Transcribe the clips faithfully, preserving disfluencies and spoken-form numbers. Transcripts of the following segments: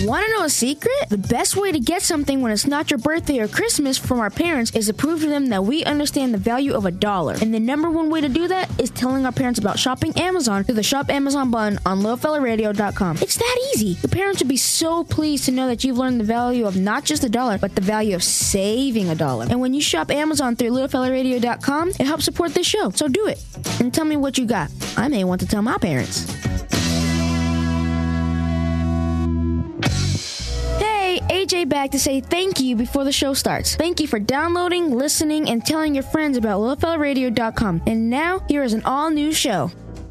Want to know a secret? The best way to get something when it's not your birthday or Christmas from our parents is to prove to them that we understand the value of a dollar. And the number one way to do that is telling our parents about shopping Amazon through the Shop Amazon button on little fella radio dot com. It's that easy. Your parents would be so pleased to know that you've learned the value of not just a dollar, but the value of saving a dollar. And when you shop Amazon through little fella radio dot com, it helps support this show. So do it. And tell me what you got. I may want to tell my parents. A J back to say thank you before the show starts. Thank you for downloading, listening, and telling your friends about little fella radio dot com. And now, here is an all-new show.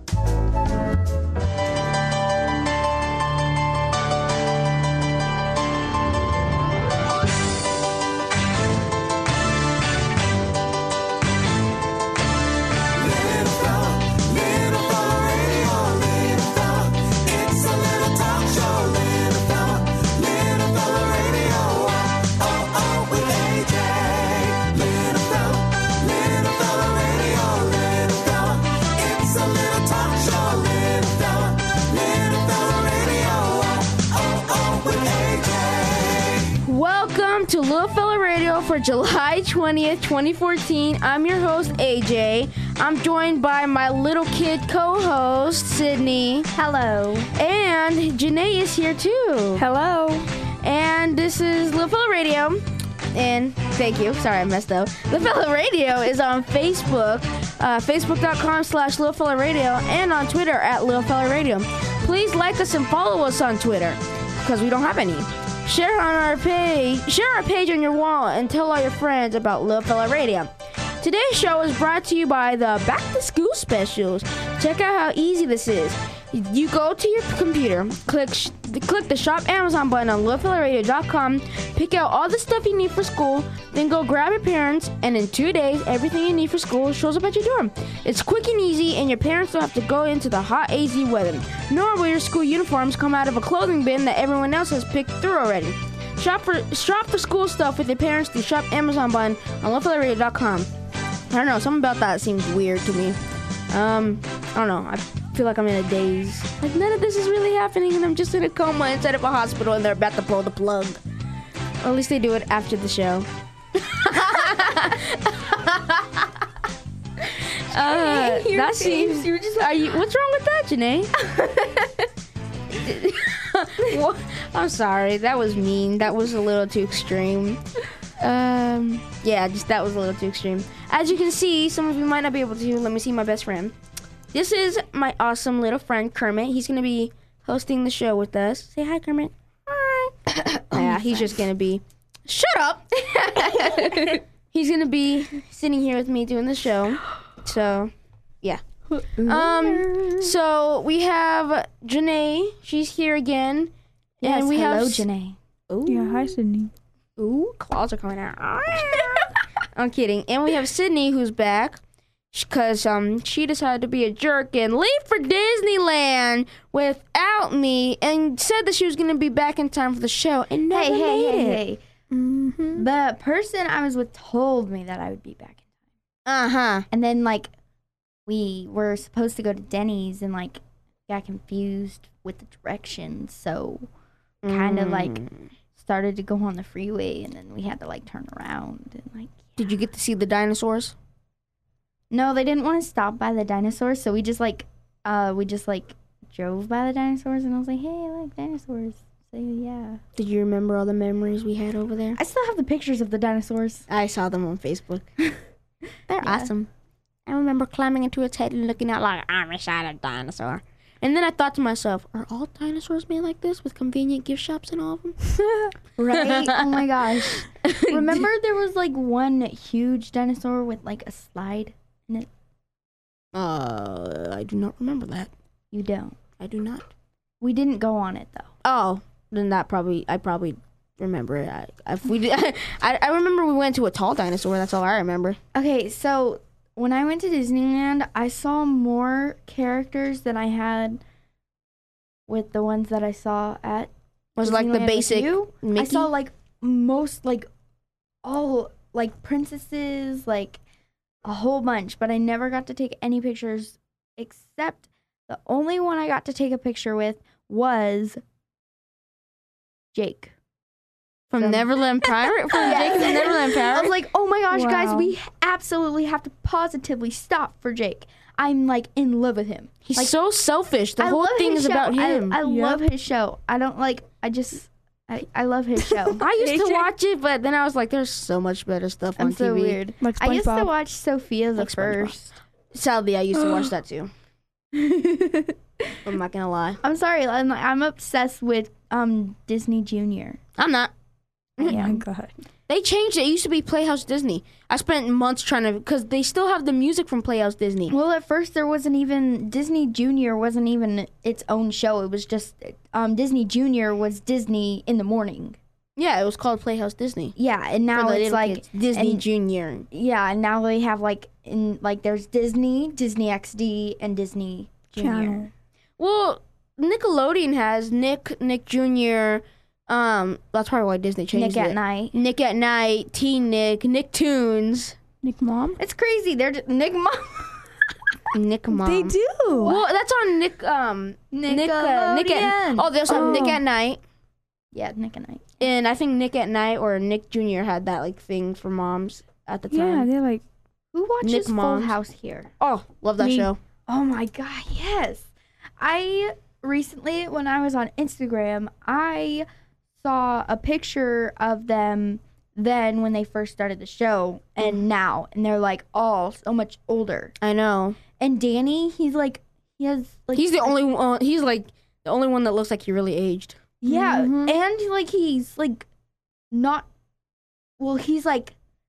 To Little Fella Radio for July twentieth, twenty fourteen. I'm your host, A J. I'm joined by my little kid co-host, Sydney. Hello. And Janae is here too. Hello. And this is Little Fella Radio. And thank you. Sorry, I messed up. Little Fella Radio is on Facebook, uh, facebook.com slash Little Fella Radio, and on Twitter at Little Fella Radio. Please like us and follow us on Twitter, because we don't have any. Share on our page, share our page on your wall, and tell all your friends about Little Fella Radio. Today's show is brought to you by the Back to School Specials. Check out how easy this is. You go to your computer, click sh- click the Shop Amazon button on little fella radio dot com, pick out all the stuff you need for school, then go grab your parents, and in two days, everything you need for school shows up at your door. It's quick and easy, and your parents don't have to go into the hot A Z weather, nor will your school uniforms come out of a clothing bin that everyone else has picked through already. Shop for shop for school stuff with your parents through Shop Amazon button on little fella radio dot com. I don't know, something about that seems weird to me. Um, I don't know, I feel like I'm in a daze. Like, none of this is really happening, and I'm just in a coma inside of a hospital, and they're about to pull the plug. Or at least they do it after the show. uh, that seems... You're just, are you, what's wrong with that, Janae? Well, I'm sorry, that was mean. That was a little too extreme. Um, yeah, just that was a little too extreme. As you can see, some of you might not be able to. Let me see my best friend. This is my awesome little friend, Kermit. He's going to be hosting the show with us. Say hi, Kermit. Hi. Yeah, he's just going to be... Shut up! He's going to be sitting here with me doing the show. So, yeah. Um. So, we have Janae. She's here again. Yes, and we hello, have Janae. Ooh. Yeah, hi, Sydney. Ooh, claws are coming out. I'm kidding. And we have Sydney, who's back. Because um, she decided to be a jerk and leave for Disneyland without me, and said that she was going to be back in time for the show, and never Hey, hey, made hey, it. hey. Mm-hmm. The person I was with told me that I would be back in time. Uh-huh. And then, like, we were supposed to go to Denny's and, like, got confused with the directions, so kind of, Mm. like, started to go on the freeway, and then we had to, like, turn around and, like... Did you get to see the dinosaurs? No, they didn't want to stop by the dinosaurs, so we just, like, uh, we just, like, drove by the dinosaurs, and I was like, hey, I like dinosaurs. So, yeah. Did you remember all the memories we had over there? I still have the pictures of the dinosaurs. I saw them on Facebook. They're Yeah. awesome. I remember climbing into its head and looking out like, I'm inside a dinosaur. And then I thought to myself, are all dinosaurs made like this with convenient gift shops and all of them? Right? Oh, my gosh. Remember there was, like, one huge dinosaur with, like, a slide in it? Uh, I do not remember that. You don't. I do not. We didn't go on it, though. Oh, then that probably, I probably remember it. I, if we did, I, I remember we went to a tall dinosaur. That's all I remember. Okay, so when I went to Disneyland, I saw more characters than I had with the ones that I saw at Was it like the Disneyland with basic you. Mickey? I saw, like, most, like, all, like, princesses, like, a whole bunch, but I never got to take any pictures except the only one I got to take a picture with was Jake. From, From- Neverland Pirate? From Yes. Jake and the Neverland Pirate? I was like, oh my gosh, guys, Wow. we absolutely have to positively stop for Jake. I'm like in love with him. He's like, so selfish. The I whole love thing his is show. about I- him. I, Yep. love his show. I don't like. I just. I, I love his show. I used to A J? watch it, but then I was like, there's so much better stuff on I'm so T V. weird. Like I used to SpongeBob. watch Sophia the Like SpongeBob. first. Sadly, I used to watch that too. I'm not gonna lie. I'm sorry. I'm, I'm obsessed with um Disney Junior. I'm not. I Oh my am. god. They changed it. It used to be Playhouse Disney. I spent months trying to, because they still have the music from Playhouse Disney. Well, at first there wasn't even Disney Junior wasn't even its own show. It was just um Disney Junior was Disney in the morning. Yeah, it was called Playhouse Disney. Yeah, and For now the it's little like kids. Disney and- Junior. yeah, and now they have like in like there's Disney, Disney X D, and Disney Junior. Channel. Well, Nickelodeon has Nick, Nick Junior Um, that's probably why Disney changed Nick it. at Night. Nick at Night, Teen Nick, Nicktoons, Nick Mom. It's crazy. They're just, Nick Mom. Nick Mom. They do. Well, that's on Nick. Um, Nick. Uh, Nick at. Nickelodeon. Oh, they also have Nick Oh. at Night, Yeah, Nick at Night. and I think Nick at Night or Nick Junior had that like thing for moms at the Yeah, time. they're like Who watches Nick Full Moms. House here? Oh, love that Me. show. Oh my god, yes. I recently, when I was on Instagram, I saw a picture of them then when they first started the show and now, and they're like all so much older. I know. And Danny, he's like, he has like He's the only one. He's like the only one that looks like he really aged. yeah, Mhm. and like he's like not. Well, he's like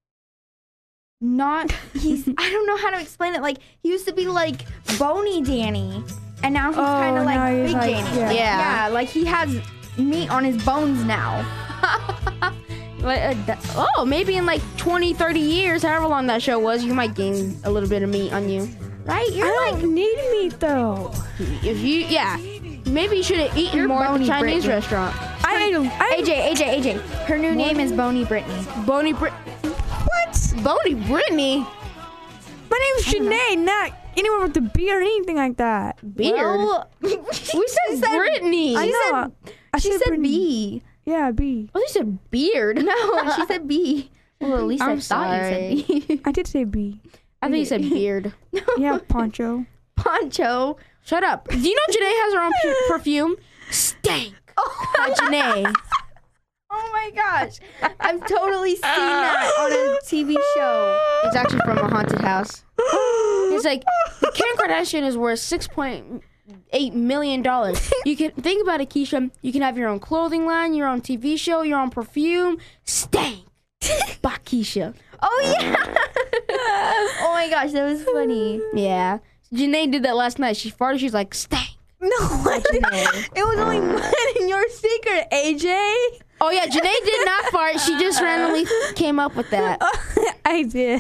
not. He's I don't know how to explain it. Like he used to be like bony Danny, and now he's Oh, kind of like now he's big like- Danny. yeah. Yeah. yeah, like he has meat on his bones now. Like, uh, th- oh, maybe in like twenty, thirty years, however long that show was, you might gain a little bit of meat on you. Right? You're I like don't need meat though. If you, yeah, maybe you should have eaten You're more at the bony, Chinese Brittany. restaurant. I don't. I A J, A J, A J. Her new name is Boney Brittany. Bony Brit, what? Bony Brittany My name's Janae, not anyone with a B or anything like that. beard. Well, we said Brittany. I She know. I she said Brittany. B. Yeah, B. Oh, they said beard. No, she said B. Well, at least I I'm thought you said B. I did say B. I think you said beard. Yeah, poncho. Poncho. Shut up. Do you know Janae has her own pu- perfume? Stank. By Janae. Oh my gosh. I've totally seen that on a T V show. It's actually from a haunted house. It's like Kim Kardashian is worth six point eight million dollars. You can think about it, Keisha. You can have your own clothing line, your own T V show, your own perfume. Stank by Keisha. Oh yeah. Oh my gosh, that was funny. Yeah, Janae did that last night. She farted. She's like stank. No, Janae. it was only mine and your secret, A J. Oh yeah, Janae did not fart. She just randomly came up with that. I did.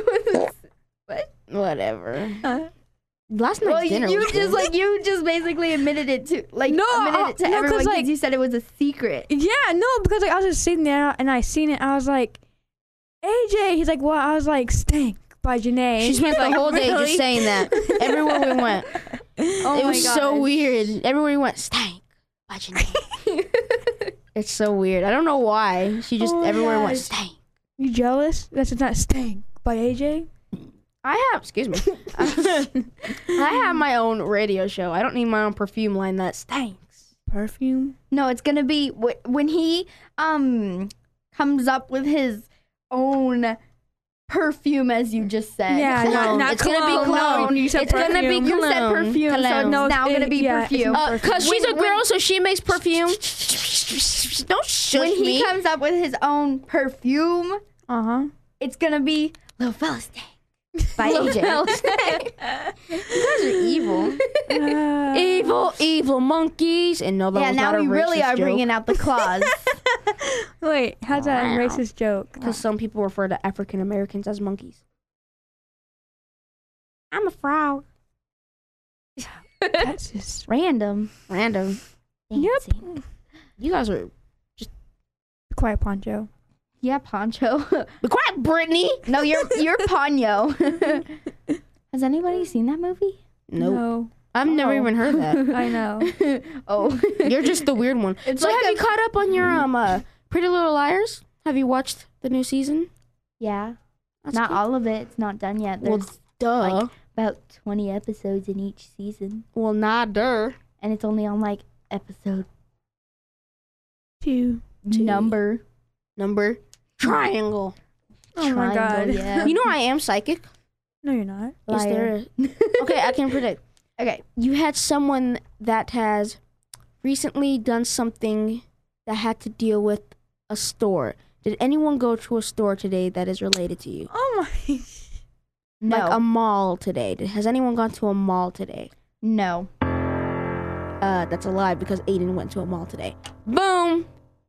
Whatever. Uh, Last night's Well, you, dinner. you was just good. like you just basically admitted it to like No, admitted uh, it to no, 'cause, everyone because like- you said it was a secret. yeah, no, because like I was just sitting there and I seen it. I was like, A J. He's like, what? I was like, stank by Janae. She spent the Like, whole day really? just saying that. Everywhere we went. Oh it my was so gosh. weird. Everywhere we went, stank by Janae. It's so weird. I don't know why. She just Oh my everywhere went gosh. stank. You jealous? That's not stank by A J. I have, excuse me. I have my own radio show. I don't need my own perfume line that stinks. Perfume. No, it's gonna be wh- when he um comes up with his own perfume, as you just said. Yeah, Cologne. not, not It's gonna be cologne. No, cologne. you said It's gonna be perfume. You said Cologne. perfume, so Cologne. no, No, it's now it- gonna be yeah, it's perfume. not Uh, Cause she's When- a girl, when- so she makes perfume. Don't shush when he me. comes up with his own perfume, Uh huh. it's gonna be Little Fella Stank by Little A J. Fella Stank. You guys are evil. Uh, evil, evil monkeys. And no, that Yeah, was now not a we really racist are joke. bringing out the claws. Wait, how's that a Wow. racist joke? Because some people refer to African Americans as monkeys. I'm a frog. That's just Random. Random. Yep. Dancing. You guys are. quiet, Poncho. Yeah, Poncho. Be quiet, Brittany. No, you're you're Ponyo. Has anybody seen that movie? Nope. No. I've never Oh. even heard that. I know. Oh. You're just the weird one. It's so like have a- you caught up on your um uh, Pretty Little Liars? Have you watched the new season? Yeah. That's not good. all of it. It's not done yet. Well, There's duh. like about twenty episodes in each season. well, nah, duh. And it's only on like episode Two. Two. number. Number triangle. Oh my Triangle, god. Yeah. You know I am psychic. No, you're not. Is there a- okay, I can predict. Okay. You had someone that has recently done something that had to deal with a store. Did anyone go to a store today that is related to you? Oh my. No. Like a mall today. Did- Has anyone gone to a mall today? no. Uh, that's a lie because Aiden went to a mall today. Boom.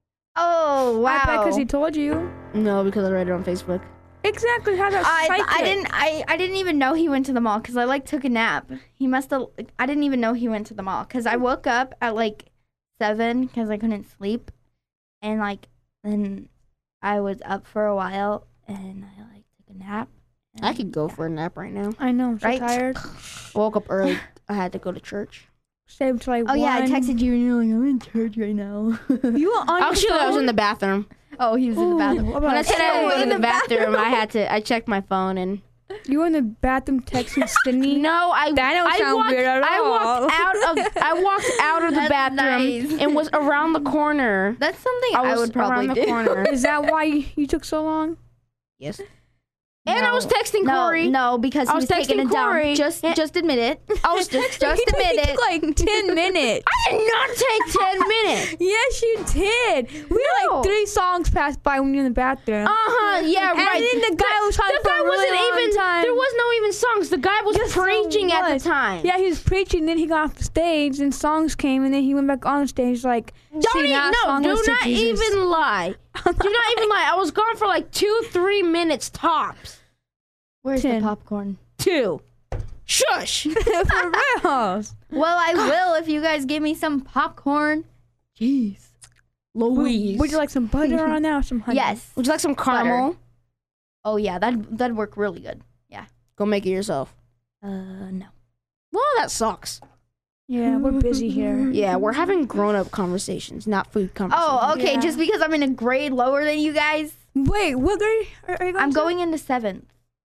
Oh wow. I bet because he told you. No, because I read it on Facebook. Exactly how that. I, psychic. I didn't I, I didn't even know he went to the mall because I like took a nap. He must have. I didn't even know he went to the mall because I woke up at like seven because I couldn't sleep, and like then I was up for a while and I like took a nap. I could go for a nap right now. I know. I'm so Right? tired. Woke up early. I had to go to church. Saved till like Oh yeah, I one. texted you and you're like I'm in church right now. You were on your Actually, I was phone? in the bathroom. Oh, he was in the Ooh, bathroom. what When I about- said I Oh, was in in the the bathroom, bathroom. I had to. I checked my phone and You were in the bathroom texting Sydney. no, I That don't I sound walked, weird at I walked all. out of I walked out of the That's bathroom nice. and was around the corner. That's something I I, was would probably around the do. corner. Is that why you, you took so long? Yes. And I was No. texting No, Corey. no, because I he was was, taking a texting Corey. dump. Just, Yeah. just admit it. I was just. Just He admit took it. like ten minutes. I did not take ten minutes. Yes, you did. We had No. like three songs passed by when you were in the bathroom. Uh huh. Yeah. And right. then the guy was talking The for guy a really wasn't long even. time. There was no even songs. The guy was Yes, there preaching at was. the time. Yeah, he was preaching, then he got off the stage, and songs came, and then he went back on stage like, Don't sing e- that no, song do was to not Jesus. even lie. Do not even lie. I was gone for like two, three minutes tops. Where's Ten. the popcorn? Two. Shush. For reals. Well, I will if you guys give me some popcorn. Jeez. Louise. Would you like some butter on that or some honey? Yes. Would you like some caramel? Oh yeah, that that'd work really good. Go make it yourself. Uh, no. Well, that sucks. Yeah, we're busy here. Yeah, we're having grown-up conversations, not food conversations. Oh, okay. Yeah. Just because I'm in a grade lower than you guys, Wait, what grade are, are you going I'm to? going into seventh.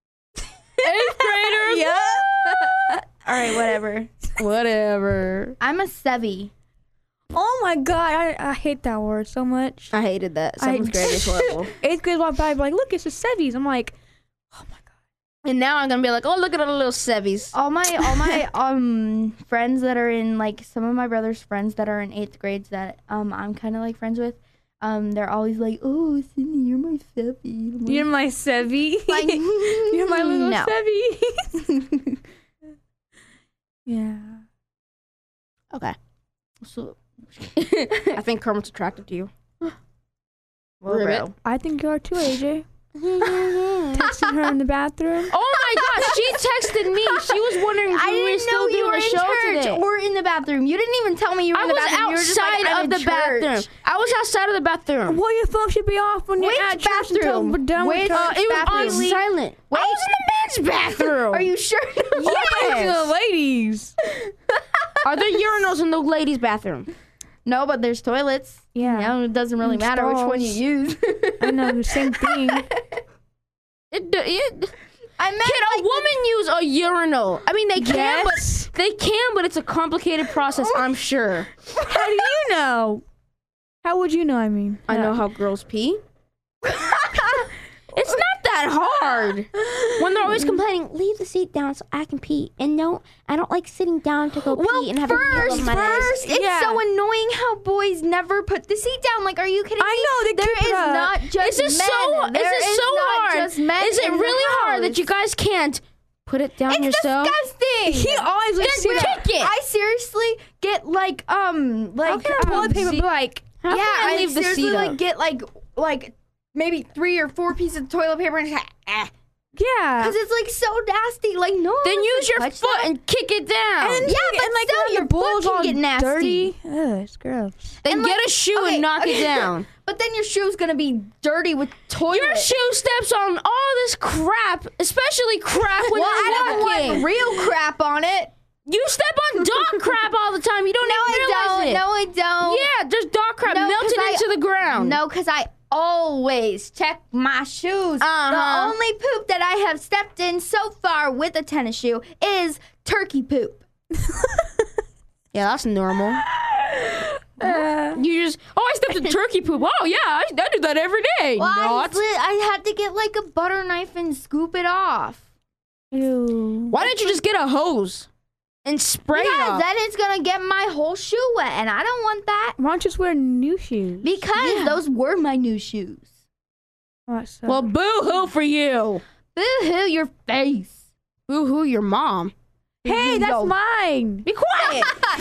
eighth graders. Yeah. All right, whatever. Whatever. I'm a sevy. Oh my god, I, I hate that word so much. I hated that. I- Seventh grade is horrible. Eighth grade walked by, like, look, it's a Sevies. I'm like, oh my god. And now I'm gonna be like, oh, look at all the little sevies. All my all my um friends that are in like some of my brother's friends that are in eighth grades that um I'm kind of like friends with, um they're always like, oh, Sydney, you're my sevy. I'm like, You're my Sevy. like, You're my little no. Sevy. Yeah. Okay. So, I think Kermit's attractive to you. Well, Ribbit. bro. I think you are too, A J. oh Texting her in the bathroom. my gosh, she texted me. She was wondering if I we were didn't still know you doing were the in show church today. or in the bathroom. You didn't even tell me you were I in the was bathroom. You were just like, outside I'm of in the bathroom. church. I was outside of the bathroom. Well, your phone should be off when you're Which at church until bathroom? we're done Which- with Uh, church. it was on bathroom? silent. Wait. I was in the men's bathroom. Are you sure? Yes. the ladies. Are there urinals in the ladies' bathroom? No, but there's toilets. Yeah. You know, it doesn't really And matter which one you stalls. use. I know, the same thing. It, it, I meant can a like woman use a urinal? I mean, they can, Yes. but they can, but it's a complicated process. I'm sure. How do you know? How would you know, I mean? I know how girls pee. It's not that hard. When they're always complaining, leave the seat down so I can pee. And no, I don't like sitting down to go well, pee and have a pee first, on my first, legs. it's Yeah. so annoying how boys never put the seat down. Like, are you kidding me? I know, they There keep it is up. not just Is it men. so? There is it so not hard? Just men is it in the really hard that house. you guys can't put it down It's yourself? disgusting. He always Then lets you kick it. I seriously get like um like How can a um, toilet paper ze- be like, How yeah, can I I leave the seriously seat like up? get like like maybe three or four pieces of toilet paper and just like, eh. yeah. Cause it's like so nasty. Like no. one Then wants use to your touch foot that. and kick it down. Yeah, And but and like still, when your the bowl's foot can all get nasty. dirty. Ugh, it's gross. then and, get like, a shoe okay, and knock okay. it down. But then your shoe's gonna be dirty with toilet. Your shoe steps on all this crap, especially crap when Well, I you're don't walking. want real crap on it. You step on dog crap all the time. You don't No, even I realize don't. it. No, I don't. Yeah, there's dog crap No, 'cause melted I- into the ground. No, because I always check my shoes. Uh-huh. The only poop that I have stepped in so far with a tennis shoe is turkey poop. Yeah, that's normal. Uh, You just, oh, I stepped in turkey poop. Oh, yeah, I, I do that every day. Well, I, Not. li- I had to get like a butter knife and scoop it off. ew. Why don't you just get a hose and spray it Because off? then it's going to get my whole shoe wet, and I don't want that. Why don't you just wear new shoes? Because Yeah. those were my new shoes. Oh, that sucks. Well, boo-hoo for you. Boo-hoo, your face. Boo-hoo your mom. hey, that's Yo. mine. Be quiet.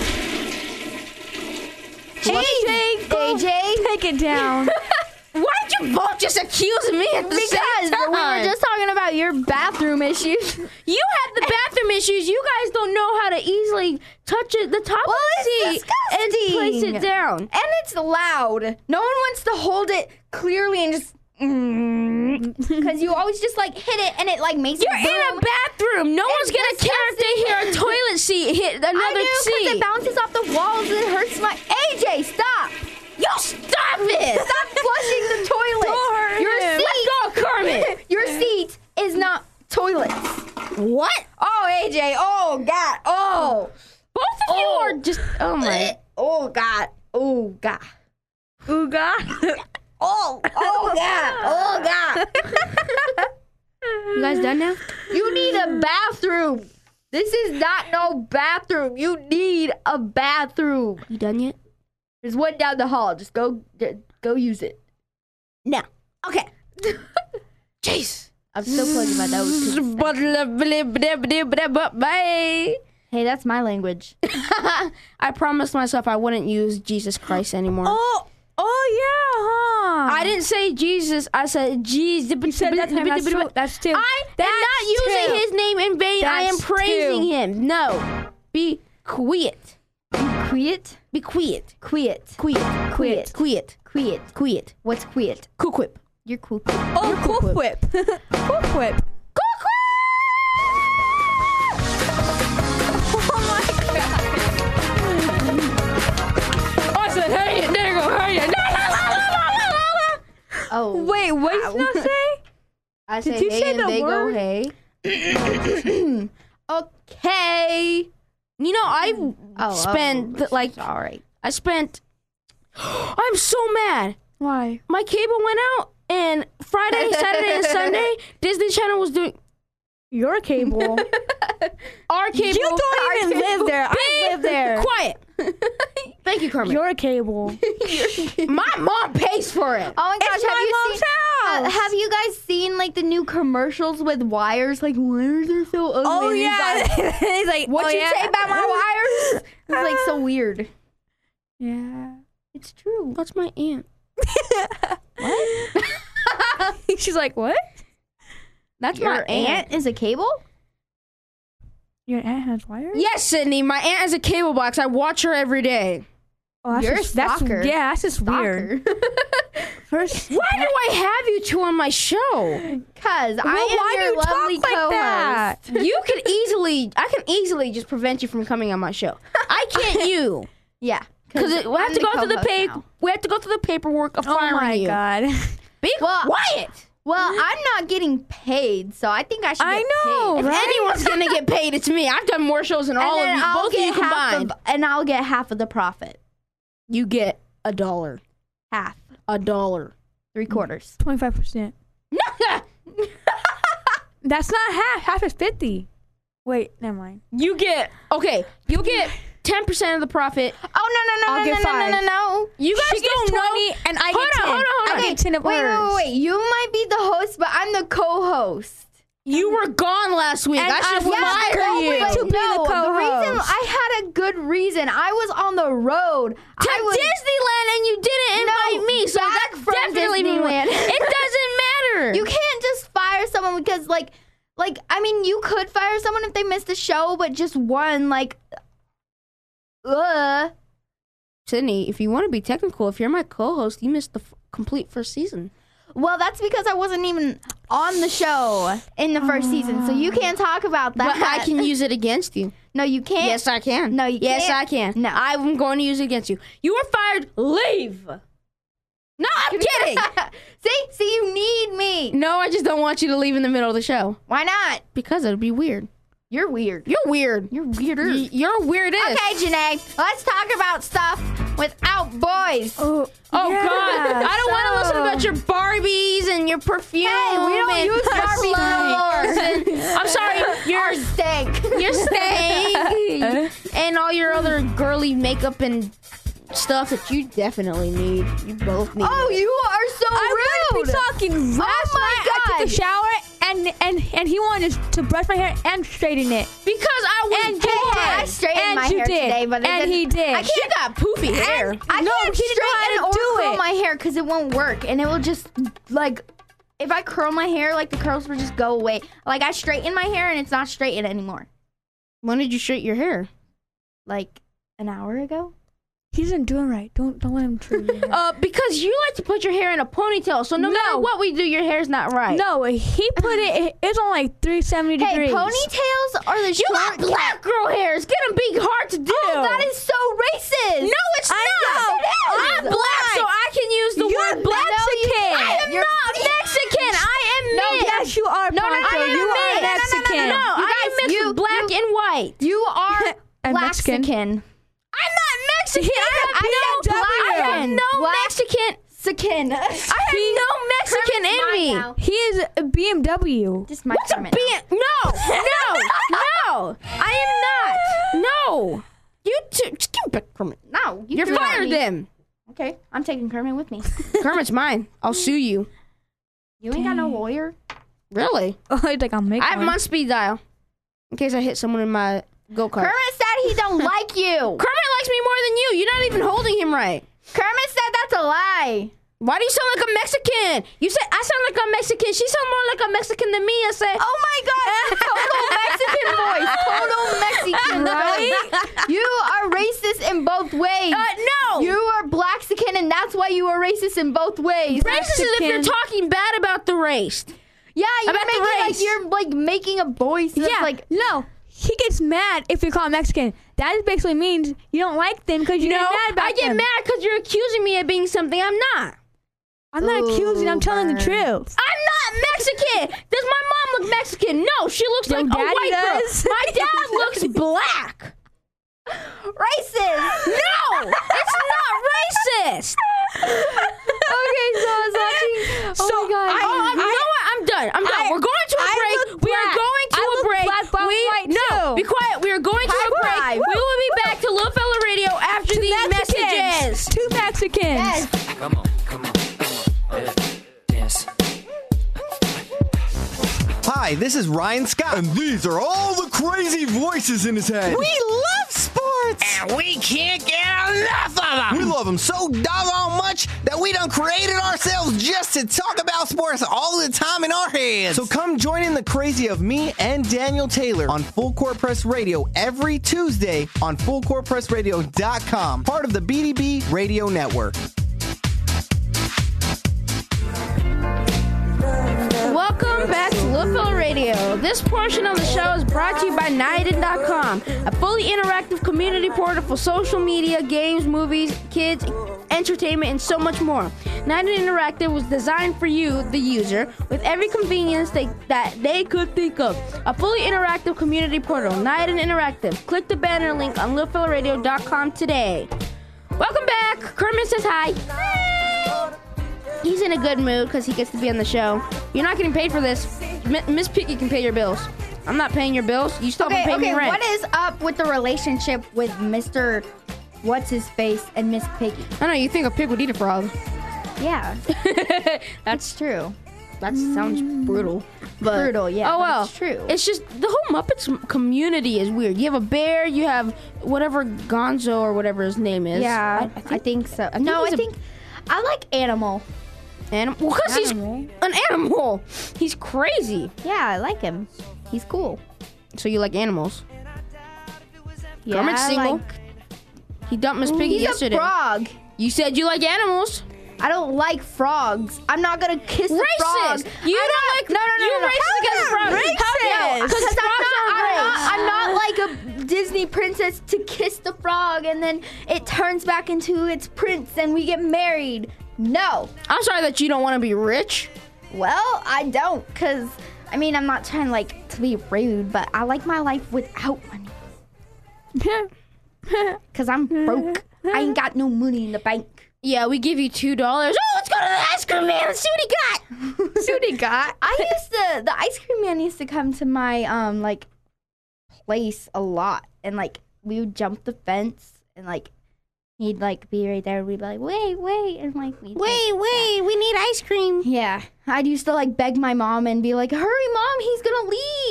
Hey, A J. Take it down. Why did you both just accuse me at the Because same time? we were just talking about your bathroom issues. You have the bathroom issues. You guys don't know how to easily touch it, the top Well, of the it's seat and place disgusting. it down. And it's loud. No one wants to hold it clearly and just because you always just like hit it and it like makes You're it in a boom. bathroom. No It's one's gonna care if they hear a toilet seat hit another I do because seat. it bounces off the walls and it hurts my. A J, stop! Yo, stop it! Stop flushing the toilet. Don't hurt Your him. seat, Let go, Kermit. your seat is not toilets. What? Oh, A J. Oh God. Oh. Both of you Oh. are just. Oh my. Oh God. Oh God. Ooh, God. Oh. Oh God. Oh God. You guys done now? You need a bathroom. This is not no bathroom. You need a bathroom. You done yet? There's one down the hall. Just go, j- go use it. No. Okay. Jeez. I'm still plugging my nose. 'cause- Bye. Hey, that's my language. I promised myself I wouldn't use Jesus Christ anymore. Oh, oh yeah, huh? I didn't say Jesus. I said Jesus. You said that time. That's two. That's two. I am That's not using two. his name in vain. I am That's praising two. him. No. Be quiet. Quiet? Be quiet. Quiet. Quiet. Quiet. Quiet. Quiet. Quiet. What's quiet? Cool quip. You're cool. Oh, cool whip. Cool whip. I said, hey, there you go, hey, la, la, la, la, la, la, la. Oh. Wait, what did you not say? I Did say you hey say and the they word? go hey. Okay. You know, I Oh, spent oh, like all right. I spent. I'm so mad. Why? My cable went out, and Friday, Saturday, and Sunday, Disney Channel was doing Your cable. our cable. You don't even live there. I live there. Quiet. Thank you, Kermit. Your cable. My mom pays for it. Oh my gosh, It's have my you mom's seen uh, house. have you guys seen like the new commercials with wires? Like wires are so ugly. Oh And he's yeah. like, He's like, what oh, you yeah. say about my wires? It's like so weird. Yeah. It's true. That's my aunt. She's like, what? That's Your my aunt. aunt is a cable? Your aunt has wires? Yes, Sydney. My aunt has a cable box. I watch her every day. Oh, that's You're a just, that's, stalker. yeah, that's just weird. Stalker. First, Why do I have you two on my show? Cause I Well, am why do your you talk lovely like co-host. that? You could easily, I can easily just prevent you from coming on my show. I can't you. Yeah. Because we have I'm to go through the co-host pay. now. We have to go through the paperwork of oh firing my you. god. Be Well, quiet. Well, I'm not getting paid, so I think I should I get know, paid. If right? anyone's gonna get paid, it's me. I've done more shows than And all of then you, I'll both of you get half combined. of- and I'll get half of the profit. You get a dollar. Half. A dollar. Three quarters. twenty-five percent. That's not half. Half is fifty. Wait, never mind. You get okay. You get ten percent of the profit. Oh no no no I'll no get no, five. no no no! You guys She gets don't twenty know. and I Hold get on, ten. hold on, hold I on. get ten of Wait wait hers. wait wait! You might be the host, but I'm the co-host. You were gone last week. And I should I was fire going you. to be the no, the reason co-host. I had a good reason. I was on the road. To I was Disneyland and you didn't invite No, me, so back that's from definitely Disneyland. It doesn't matter. You can't just fire someone because like like I mean you could fire someone if they missed the show, but just one like uh Sydney, if you want to be technical, if you're my co-host, you missed the f- complete first season. well that's because I wasn't even on the show in the first season, so you can't talk about that. But I can use it against you. No, you can't. Yes, I can. No, you yes, can't. I can. No. I'm going to use it against you. You are fired. Leave. No, I'm kidding. see, see, you need me. No, I just don't want you to leave in the middle of the show. Why not? Because it would be weird. You're weird. You're weird. You're weirder. Y- you're weirdest. Okay, Janae, let's talk about stuff without boys. Oh, Oh, yeah, God. I don't want to listen so- about your Barbies and your perfume. Hey, we don't and use Barbie clothes anymore. and- I'm sorry. Your, Our steak. your steak and all your other girly makeup and stuff that you definitely need. You both need. Oh, it. you are so I rude. would be talking. Last Oh my night I God. took a shower and and and he wanted to brush my hair and straighten it. Because I was And bored. you did. I straightened And my you hair did. today, but it And didn't- he did. I She got poofy hair. I No, can't he didn't know how straighten to or do curl it. my hair because it won't work, and it will just like if I curl my hair, like the curls will just go away. Like I straighten my hair and it's not straightened anymore. When did you straighten your hair? Like an hour ago. He isn't doing right. Don't don't let him trip. Uh, because you like to put your hair in a ponytail, so no, No. matter what we do, your hair's not right. No, he put it. It's on like three seventy Hey, degrees. ponytails are the You short. got black girl hair. It's gonna be hard to do. Oh, that is so racist. No, it's I not. know. It is. I'm black, so I can use the You're word black. Mexican. I am You're- not Mexican. I am No, mixed. Yes, you are. No, no, no, Poncho. no, no, You no, are no, no, no, no, Mexican. No, You I am guys, mixed you- with black you- and white. You are I'm Mexican. Mexican. I'm not Mexican. I have I no. said black. I have no Black. Mexican. Mexican. I have no Mexican in me. He is a B M W. Just my What's a comment B? now. No, no, no. I am not. No. You two. Just give me back Kermit. No, you You're threw it at fired me. then. Okay, I'm taking Kermit with me. Kermit's mine. I'll sue you. You ain't got no lawyer. Really? Oh, he's like, I'll make I have him one. on speed dial. In case I hit someone in my go-kart. Kermit said he don't like you. Kermit likes me more than you. You're not even holding him right. Kermit said that's a lie. Why do you sound like a Mexican? You said I sound like a Mexican. She sounds more like a Mexican than me. I said, Oh my God, total Mexican voice, total Mexican, right? You are racist in both ways. uh, no. You are Blaxican, and that's why you are racist in both ways. racist is if you're Mexican. talking bad about the race. Yeah, you're About the making like race. you're like making a voice. That's Yeah, like no. He gets mad if you call him Mexican. That basically means you don't like them because you No, get mad about I get them. mad because you're accusing me of being something I'm not. I'm not accusing. I'm telling the Ooh, truth. I'm not Mexican. Does my mom look Mexican? No, she looks Your like a daddy white does. girl. My dad looks black. racist. No, it's not racist. Okay, so I was watching. Oh So my God. I, oh, I'm, you know what? I'm done. I'm done. I- We're going to a I break. look We are black. going to I a look break. black, but I'm we white, no, too. be quiet. We are going to High a break. five. We will be back to Little Fella Radio after these messages. Two Mexicans. Yes. Come on, come on, come on. Yeah, dance. Hi, this is Ryan Scott. And these are all the crazy voices in his head. We love sports. And we can't get enough of We them. love them so doggone much that we done created ourselves just to talk about sports all the time in our heads. So come join in the crazy of me and Daniel Taylor on Full Court Press Radio every Tuesday on full court press radio dot com, part of the B D B Radio Network. Welcome back to Little Fella Radio. This portion of the show is brought to you by Niden dot com, a fully interactive community portal for social media, games, movies, kids, entertainment, and so much more. Niden Interactive was designed for you, the user, with every convenience they, that they could think of. A fully interactive community portal, Niden Interactive. Click the banner link on little fella radio dot com today. Welcome back. Kermit says hi. He's in a good mood because he gets to be on the show. You're not getting paid for this. M- Miss Piggy can pay your bills. I'm not paying your bills. You still Okay, haven't paid okay. me rent. What is up with the relationship with Mister What's his face and Miss Piggy? I know you think a pig would eat a frog. Yeah, That's that's true. that sounds brutal. But, Brutal, yeah, Oh but well, it's true. It's just the whole Muppets community is weird. You have a bear. You have whatever Gonzo or whatever his name is. Yeah, I, I I think think so. think no, he's I a- think I like Animal. animal. Well, because he's Animal. an animal. He's crazy. Yeah, I like him. He's cool. So you like animals? Yeah, Kermit's I single. like- He dumped Miss Piggy He's yesterday. a frog. You said you like animals. I don't like frogs. I'm not gonna kiss a frog. Racist. You I'm don't not, like no, no, no, you no, no. racist against frogs. Racist. How dare you? Because I'm frogs not, are I'm race. not, I'm not like a Disney princess to kiss the frog, and then it turns back into its prince, and we get married. No. I'm sorry that you don't want to be rich. Well, I don't, because, I mean, I'm not trying, like, to be rude, but I like my life without money. Because I'm broke. I ain't got no money in the bank. Yeah, we give you two dollars. Oh, let's go to the ice cream man and see what he got. See what he got? I used to, the ice cream man used to come to my, um, like, place a lot. And, like, we would jump the fence, and, like, he'd, like, be right there, and we'd be like, wait, wait. And, like, we'd Wait, like, wait, we need ice cream. yeah. I'd used to, like, beg my mom and be like, hurry, Mom, he's gonna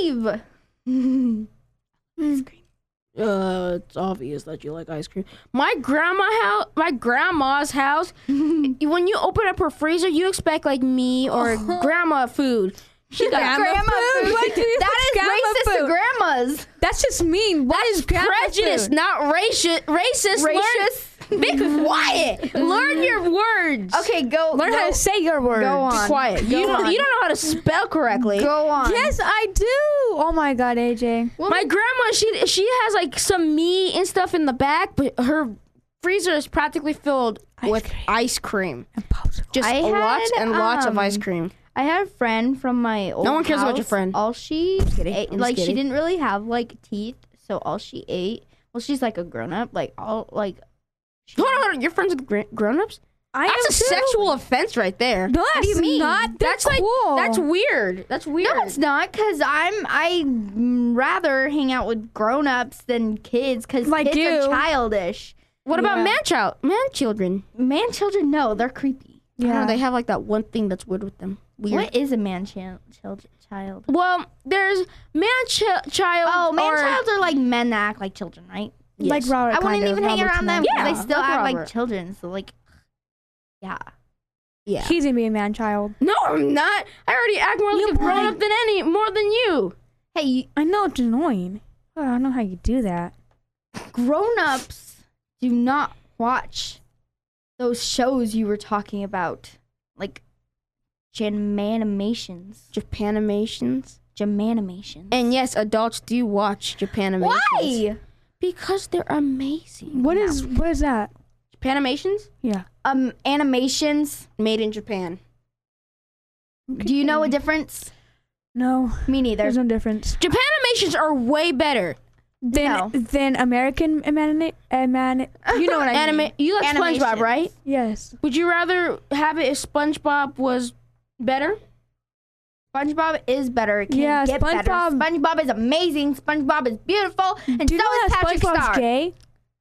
leave. Ice cream. Uh, it's obvious that you like ice cream. My grandma house, my grandma's house. When you open up her freezer, you expect like me or grandma food. She got Grandma food. What do you- That what's is grandma racist food? to grandmas. That's just mean. What is grandma prejudice, food? not racist. Racist. Racist. Learn, be quiet. Learn your words. Okay, go. Learn go, how to say your words. Go Be on. quiet. Go You don't. on. You don't know how to spell correctly. Go on. Yes, I do. Oh my God, A J. Well, My grandma, she she has like some meat and stuff in the back, but her freezer is practically filled Ice with cream. ice cream. And popsicle. Just I lots had, and lots of um, ice cream. I had a friend from my old No one cares about your house. friend. All she kidding. ate, I'm just like she kidding. didn't really have like teeth, so all she ate. Well, she's like a grown up. Like all like. she- Hold on, hold on. You're friends with gr- grown-ups? I That's am a too. sexual offense right there. No, that's do you mean? not. They're That's like cool. that's weird. That's weird. No, it's not, cause I'm I rather hang out with grown ups than kids, cause Like kids you. are childish. What about Yeah. man child, man children? Man, children, no, they're creepy. I don't know, Yeah. they have like that one thing that's weird with them. Weird. What is a man child? Child. child? Well, there's man chi- child. Oh, man, or, childs are like men that act like children, right? Like Yes. Robert. I wouldn't kind of, even hang Robert's around man. them. 'cause Yeah, they still like act Robert. like children. So like, yeah. Yeah. He's gonna be a man child. No, I'm not. I already act more You like a grown might. up than any more than you. Hey, you, I know it's annoying. Oh, I don't know how you do that. grown-ups do not watch those shows you were talking about, like Jamanimations. Japanimations. Jamanimations. And yes, adults do watch Japanimations. Why? Because they're amazing. What is what is that? Japanimations? Yeah. Um, animations. Made in Japan. Do you know a difference? No, Me neither. there's no difference. Japanimations are way better. Then No. then American amani- amani- You know what I Anima- mean? you like SpongeBob, Animations. right? Yes. Would you rather have it if SpongeBob was better? SpongeBob is better. It can't Yeah, get better. SpongeBob- SpongeBob is amazing. SpongeBob is beautiful, and Do you so know is that Patrick SpongeBob's Star. gay?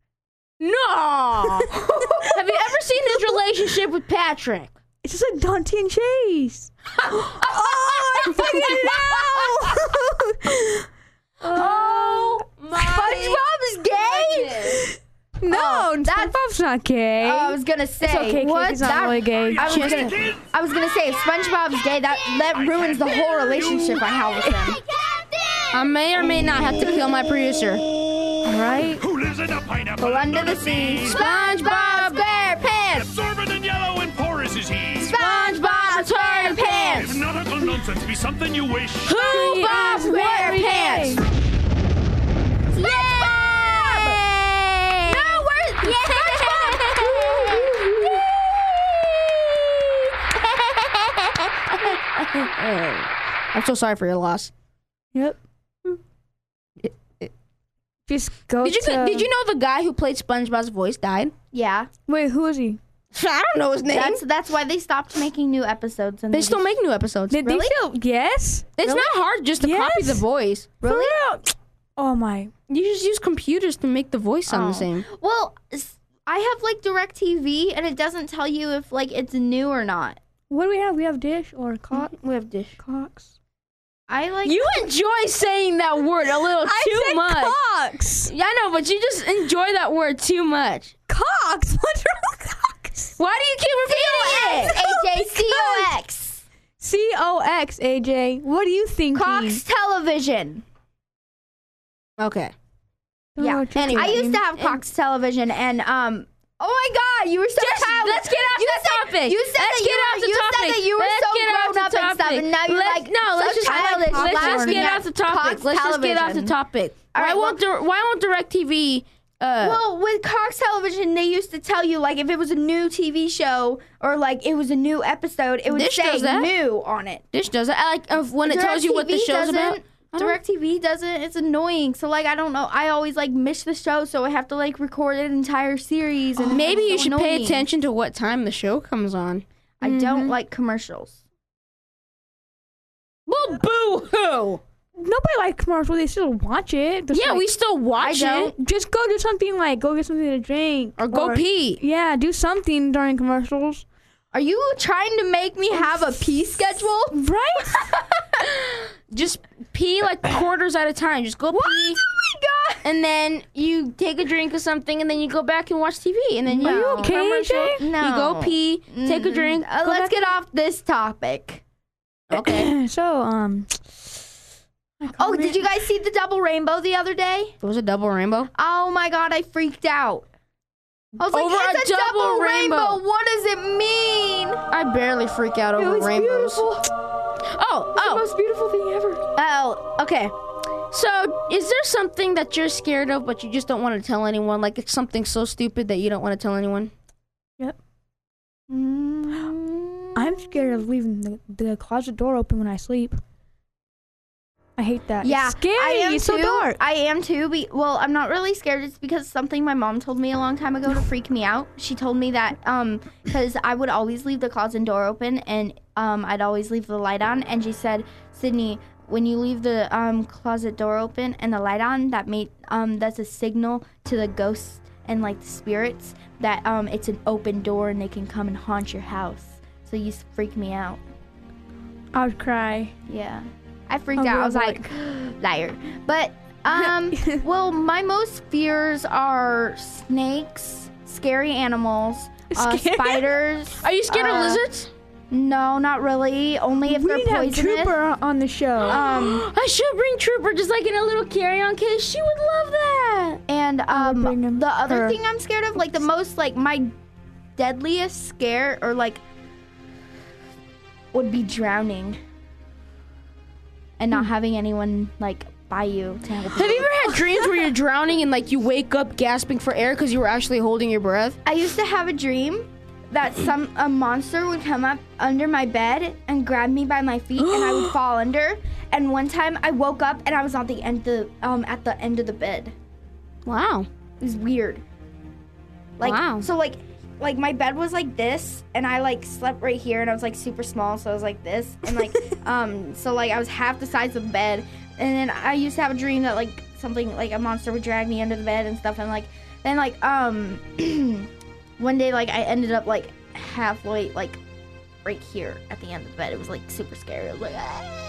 No. Have you ever seen his relationship with Patrick? It's just like Dante and Chase. Oh, I figured it out. Oh my! SpongeBob is gay? No, Oh, that's- SpongeBob's not gay. Oh, I was gonna say. it's okay, kid. what? He's not That- really gay. I was gonna, I was gonna say if SpongeBob's gay, that that ruins the whole relationship I have with him. I may or may not have to kill my producer. Right? Who lives in a pineapple Go under the sea, SpongeBob SquarePants. Absorbent and yellow and porous is he. SpongeBob SquarePants. If nautical nonsense be something you wish. Who Bob SquarePants? Yay! No, where's I'm so sorry for your loss. Yep. Just go Did you to... did you know the guy who played SpongeBob's voice died? Yeah, Wait, who is he? I don't know his name. that's that's why they stopped making new episodes. And they still make new episodes. Did Really? they still... Yes? It's Really? not hard just to Yes. copy the voice. really. Oh, my. You just use computers to make the voice sound Oh. the same. Well, s- I have like DirecTV, and it doesn't tell you if like it's new or not. What do we have? We have Dish or Cox? We have Dish. Cox? I like. You enjoy saying that word a little too much. Cox! Yeah, I know, but you just enjoy that word too much. Cox! What's wrong with Cox? Why do you keep repeating it? A J C O X. C O X, A J. What do you think? Cox Television. Okay. Yeah. Anyway. I used to have Cox Television, and um. Oh my God, you were so Just- childish. let's get off you the said, topic. You said Let's that get you off were, the you topic. said that you were Let's so get off grown the up and stuff, topic. and now you're Let's- like no, so let's just- childish. let's just Popcorn. get off the topic. Cox Let's just get off the Television. topic. All why right, won't Dir- Why won't DirecTV? Uh, Well, with Cox Television, they used to tell you like if it was a new T V show or like it was a new episode, it would Dish say does that. new on it. Dish does it. I like of when it tells you what the DirecTV show's about. doesn't. DirecTV doesn't. It's annoying. So like I don't know. I always like miss the show, so I have to like record an entire series. And Maybe it's you so should pay annoying. attention to what time the show comes on. I don't like commercials. Well, boo hoo. Nobody likes commercials. They still watch it. Just Yeah, like- we still watch I it. don't. just go do something like go get something to drink Or go pee. Yeah, do something during commercials. Are you trying to make me have a pee schedule? Right? Just pee like quarters at a time. Just go pee. Oh my god! And then you take a drink of something, and then you go back and watch T V. And then you, Are you No. okay, commercial, A J? No. you go pee, take a Mm-mm. drink. Uh, go let's back- get off this topic. Okay. So, um. Oh, did you guys see the double rainbow the other day? It was a double rainbow. Oh my god, I freaked out. I was Over like, it's a a, double double, rainbow. rainbow. What does it mean? I barely freak out It over was rainbows. beautiful. Oh, The oh, most beautiful thing ever. oh. Okay. So, is there something that you're scared of, but you just don't want to tell anyone? Like it's something so stupid that you don't want to tell anyone? Mm. I'm scared of leaving the, the closet door open when I sleep. I hate that. Yeah, It's scary. I am it's too. so dark. I am too. Be, well, I'm not really scared. It's because something my mom told me a long time ago to freak me out. She told me that um because I would always leave the closet door open and um I'd always leave the light on. And she said, Sydney, when you leave the um closet door open and the light on, that made um that's a signal to the ghosts and like the spirits that um it's an open door and they can come and haunt your house. So you s- freak me out. I would cry. Yeah. I freaked Oh, out. I was boy. like, liar. But, um, well, my most fears are snakes, scary animals, uh, Scary? spiders. Are you scared of uh, lizards? No, not really. Only if we they're need to have poisonous. Trooper on the show. Um, I should bring Trooper just like in a little carry-on case. She would love that. and would bring um, him- the other her. thing I'm scared of, like the most, like my deadliest scare, or like, would be drowning. And not having anyone like by you to help Have you ever had dreams where you're drowning and like you wake up gasping for air because you were actually holding your breath? I used to have a dream that some a monster would come up under my bed and grab me by my feet and I would fall under. And one time I woke up and I was on the end of um at the end of the bed. Wow. It was weird. Like Wow. so like like my bed was like this and I like slept right here and I was like super small, so I was like this and like um so like I was half the size of the bed. And then I used to have a dream that like something like a monster would drag me under the bed and stuff, and like then like um one day like I ended up like halfway like right here at the end of the bed. It was like super scary. I was like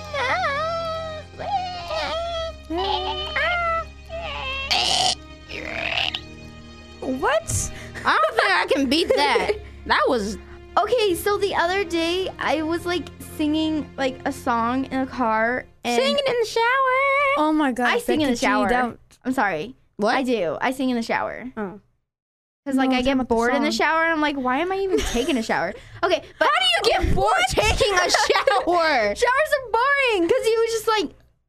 what? I don't think I can beat that. That was okay, so the other day I was like singing like a song in a car and singing in the shower. Oh my god. I sing in Becky the G, shower. that- I'm sorry. What? I do. I sing in the shower. Oh. Because, like, No, I I'm talking get about the bored in the song. shower, and I'm like, why am I even taking a shower? Okay, but... How do you get bored taking a shower? Showers are boring, because you was just, like...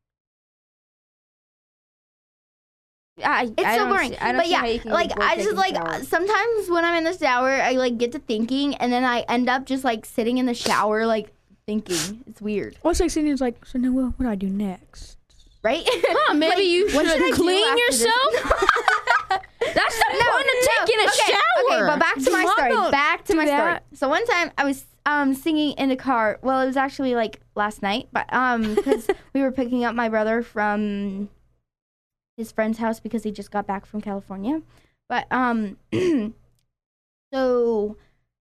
I, It's I so don't boring. see- I don't but see yeah, how you can like, get bored I just, taking like, showers. sometimes when I'm in the shower, I, like, get to thinking, and then I end up just, like, sitting in the shower, like, thinking. It's weird. What's like Sydney's like, so now what, what do I do next? Right? Huh, maybe you what should should I do clean after this? yourself. That's the point of taking a okay, shower. Okay, but back to my Mom story. don't Back to do my story. that. So one time I was um singing in the car. Well, it was actually like last night, but um because we were picking up my brother from his friend's house because he just got back from California. But um so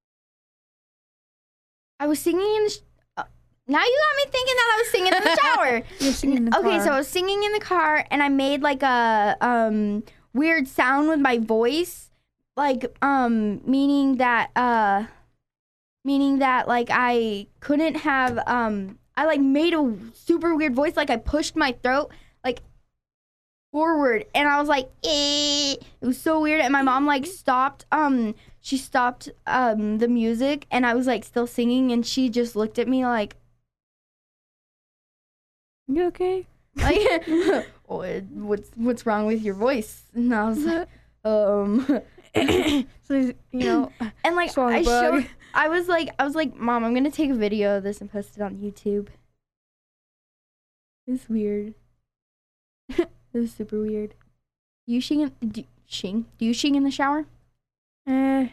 I was singing in the sh- uh, now you got me thinking that I was singing in the shower. You're singing in the Okay, car. so I was singing in the car and I made like a um weird sound with my voice, like um meaning that uh meaning that like I couldn't have um I like made a super weird voice, like I pushed my throat like forward and I was like eh. It was so weird and my mom like stopped um she stopped um the music and I was like still singing and she just looked at me like You okay? Like, what, what's what's wrong with your voice? And I was like, um, So, you know, and like Swallow I the bug. showed, I was like, I was like, Mom, I'm gonna take a video of this and post it on YouTube. It's weird. It was super weird. You shing in, do, shing? Do you shing in the shower? eh,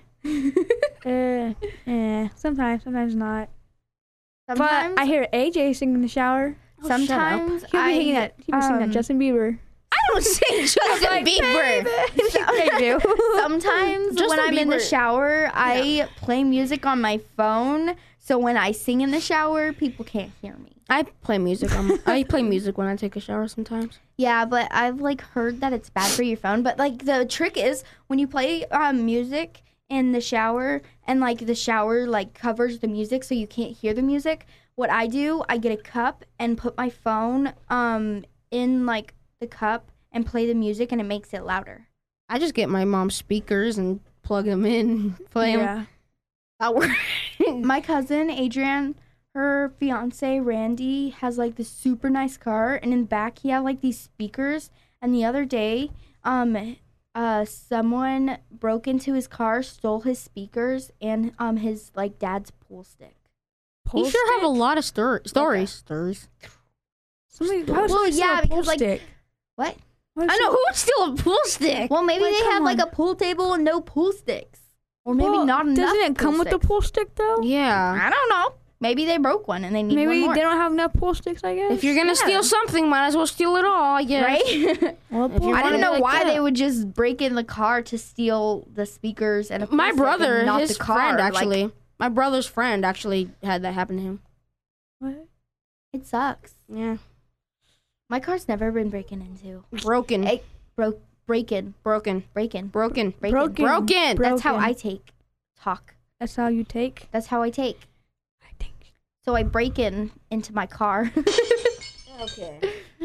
eh, eh. Sometimes, sometimes not. Sometimes. But I hear A J sing in the shower. sometimes He'll be I singing that. He'll be singing um, that Justin Bieber. I don't sing Justin Bieber. They do. Sometimes Justin when I'm in the Bieber- shower, I play music on my phone. So when I sing in the shower, people can't hear me. I play music. On, I play music when I take a shower sometimes. Yeah, but I've like heard that it's bad for your phone. But like the trick is when you play um, music in the shower and like the shower like covers the music so you can't hear the music. What I do, I get a cup and put my phone um in like the cup and play the music and it makes it louder. I just get my mom's speakers and plug them in, play them. Yeah. That works. My cousin Adrian, her fiance Randy has like this super nice car, and in the back he had like these speakers. And the other day, um, uh, someone broke into his car, stole his speakers and um his like dad's pool stick. You sure have a lot of stor- stories. Stories. Somebody, why would Well, somebody steal yeah, a pool because, like- stick? What? Why would I know who would steal a pool stick. Well, maybe Like, they come had like on. a pool table and no pool sticks, or maybe Well, not enough. Doesn't it come pool with the sticks. pool stick though? Yeah. I don't know. Maybe they broke one and they need one Maybe more. they don't have enough pool sticks. I guess. If you're gonna Yeah. steal something, might as well steal it all. I guess. Right? well, If you I wanna didn't be know like why that. they would just break in the car to steal the speakers and a pool My stick brother, and not his the car. friend, Like, actually. My brother's friend actually had that happen to him. What? it sucks. Yeah. My car's never been broken into. Broken. Hey, broke, breaking, Broken. breaking, Broken. breaking. Broken. Broken. That's how Broken. I take talk. That's how you take. That's how I take. I think. So I break in into my car. Okay.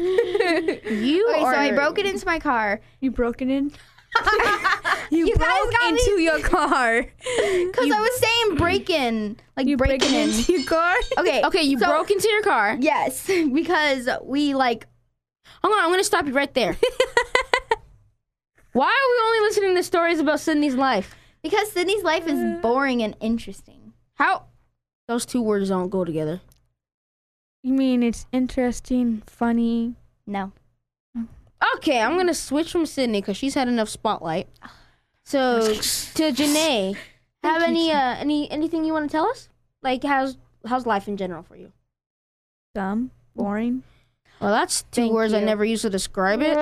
You Okay, are. so I broke it into my car You broke it in. You, You guys broke got me- into your car. because I was saying break in, like You breaking breaking in. into your car. Okay, Okay, you so- broke into your car. Yes, because we like. Hold on, I'm gonna stop you right there. Why are we only listening to stories about Sydney's life? Because Sydney's life is boring and interesting. How? Those two words don't go together. You mean it's interesting, funny? No. Okay, I'm gonna switch from Sydney because she's had enough spotlight. So to Janae, have any uh any anything you want to tell us? Like how's how's life in general for you? Dumb, boring. Well, that's two Thank words I you. never used to describe it.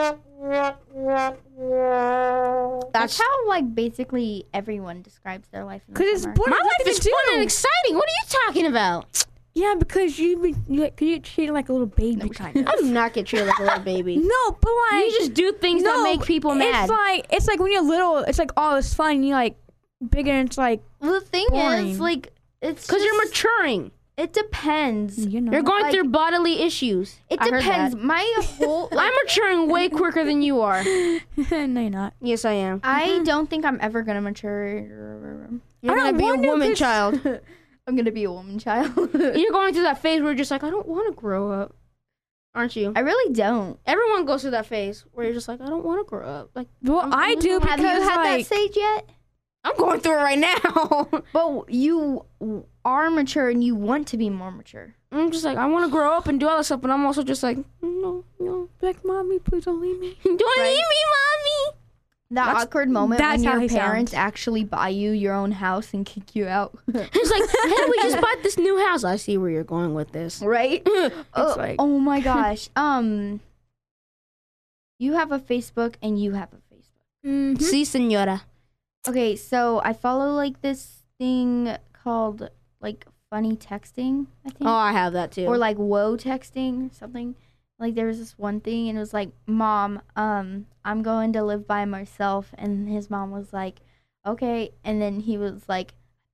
That's That's how like basically everyone describes their life. In the Cause it's summer. boring. my Nothing life is to fun do. and exciting. What are you talking about? Yeah, because you be you, like, you treat it like a little baby kind of. I do not get treated like a little baby. No, but like You just do things that no, make people mad. It's like it's like when you're little, it's like all this fun. You like bigger, and it's like The thing boring. is, like, it's Because you're just- maturing. It depends. you know. You're going like- through bodily issues. It I heard depends. that. My whole. Like, I'm maturing way quicker than you are. no, you're not. Yes, I am. I don't think I'm ever gonna mature. You're I gonna don't be a wonder woman if- child. I'm gonna be a woman child. You're going through that phase where you're just like, I don't want to grow up, aren't you? I really don't. Everyone goes through that phase where you're just like, I don't want to grow up. Like, Well, I'm- I do because Have you had that like stage yet? I'm going through it right now. But you are mature and you want to be more mature. I'm just like, I want to grow up and do all this stuff, but I'm also just like, no, no. like, mommy, please don't leave me. Don't Right. leave me, mommy. That That's- awkward moment that's when how your he parents sounds. actually buy you your own house and kick you out. It's like, hey, we just bought this new house. I see where you're going with this. Right? oh, like- oh my gosh. Um you have a Facebook and you have a Facebook. Mm-hmm. Si, senora. Okay, so I follow like this thing called like funny texting, I think. Oh, I have that too. Or like whoa texting or something. Like there was this one thing and it was like, Mom, um, I'm going to live by myself, and his mom was like, okay, and then he was like,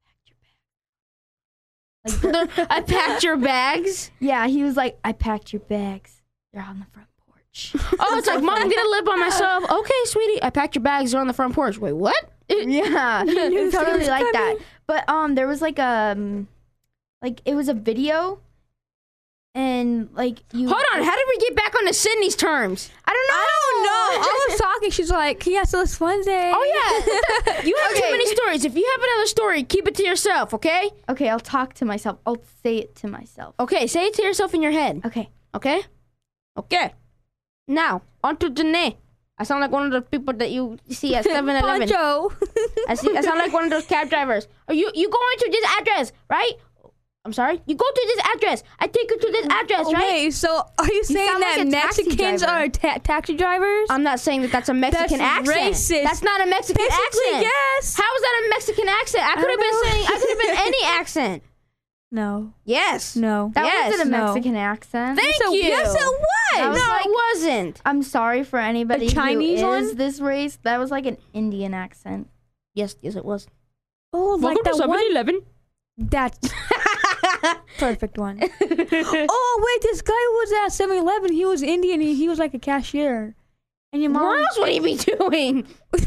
I packed your bags. Like the, I packed your bags. yeah, he was like, I packed your bags. They're on the front porch. Oh, it's like, Mom, I'm gonna live by myself. Okay, sweetie. I packed your bags. They're on the front porch. Wait, what? Yeah, knew it's it totally was like that. coming. But um, there was like um, like it was a video, and like you. Hold on, how did we get back on to Sydney's terms? I don't know. I don't know. I was talking. She's like, yeah, so it's Wednesday. Oh yeah, you have Okay. too many stories. If you have another story, keep it to yourself, okay? Okay, I'll talk to myself. I'll say it to myself. Okay, say it to yourself in your head. Okay. Okay? Okay. Now, on to Janae. I sound like one of the people that you see at seven eleven. Poncho. I, see, I sound like one of those cab drivers. Are you you going to this address, right? I'm sorry? You go to this address. I take you to this address, Oh, right? wait, so are you saying sound that like a taxi Mexicans driver. are ta- taxi drivers? I'm not saying that that's a Mexican That's accent. racist. That's not a Mexican Basically, accent. yes. How is that a Mexican accent? I could have don't been know. saying, I could have been any accent. No. Yes. No. That Yes, wasn't a no. Mexican accent. Thank So- you. Yes, it was. That was no, like- it wasn't. I'm sorry for anybody A Chinese who is one? this race. That was like an Indian accent. Yes, yes, it was. Oh, like Welcome to that one. seven eleven. That's perfect one. Oh, wait, this guy was at seven eleven. He was Indian. He, he was like a cashier. And your mom. What else would he be doing?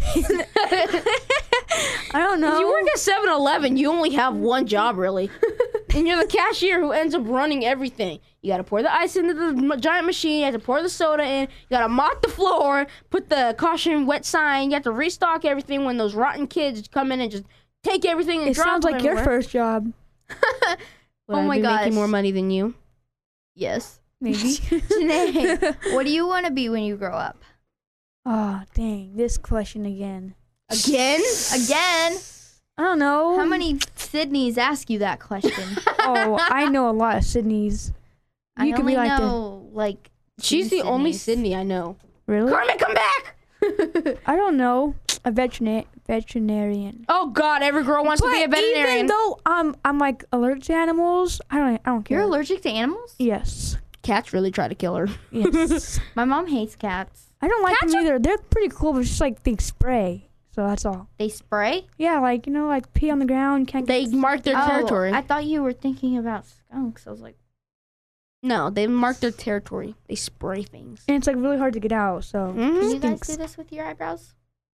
I don't know. If you work at seven eleven, you only have one job, really. And you're the cashier who ends up running everything. You gotta pour the ice into the m- giant machine. You have to pour the soda in. You gotta mop the floor, put the caution wet sign. You have to restock everything when those rotten kids come in and just take everything and It drop sounds it like your everywhere. first job. Would Oh I my be gosh. making more money than you? Yes. Maybe. Janae, what do you want to be when you grow up? Oh, dang. This question again. Again? Again? I don't know. How many Sydneys ask you that question? Oh, I know a lot of Sydneys. I You could only be like the- know like She's two the only Sydneys. Sydney I know. Really? Kermit, come back! I don't know. A veterina- veterinarian. Oh God, every girl wants to be a But veterinarian. even though I'm I'm like allergic to animals, I don't I don't care. You're allergic to animals? Yes. Cats really try to kill her. Yes. My mom hates cats. I don't like Cats them are- either. They're pretty cool, but it's just like they spray. So that's all. They spray? Yeah, like you know, like pee on the ground. Can't. They mark their Oh, territory. I thought you were thinking about skunks. I was like, No, they mark their territory. They spray things. and it's like really hard to get out. So Mhm. can you guys Stinks. do this with your eyebrows?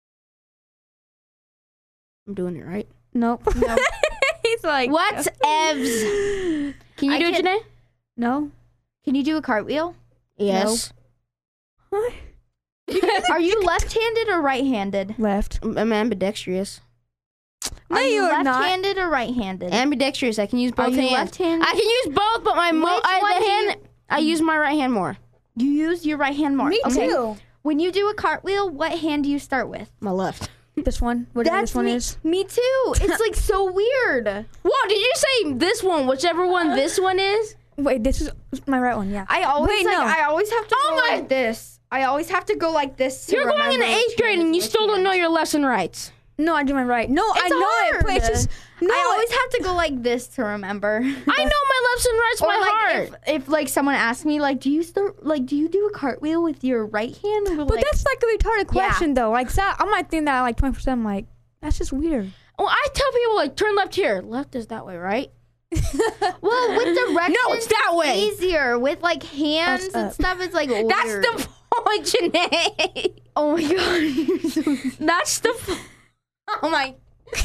I'm doing it right. nope. No. He's like What's Evs? Can you I do it, can- Janae? No. Can you do a cartwheel? Yes. Are you left-handed or right-handed? Left. I'm I'm ambidextrous. No, Are you you are not. left-handed or right-handed? Ambidextrous. I can use Are both you hands. left-handed? I can use both, but my mo- Which I, one the do hand I use my right hand more. You use your right hand more. Me Okay. too. When you do a cartwheel, what hand do you start with? My left. This one. Whatever this one me, is. me too. It's like so weird. Whoa, did you say this one, whichever one this one is? Wait, this is my right one. Yeah. I always Wait, like, no. I always have to Oh go my- like this. I always have to go like this. To You're going remember into eighth which grade hand and you is still which don't hand. know your left and rights. No, I do my right. No, I It's know hard. it, but it's just no. I always have to go like this to remember. I know my lefts and rights Or by like heart. if, if like someone asks me like, do you start like do you do a cartwheel with your right hand? And we're But like, that's like a retarded Yeah. question though. Like that, I might think that like twenty percent. I'm like, that's just weird. Well, I tell people like turn left here. Left is that way, right? well, with directions, No, it's that way. easier. With like hands That's and up. stuff, it's like weird. That's the point, Janae. Oh my god. You're so That's the. F- oh my.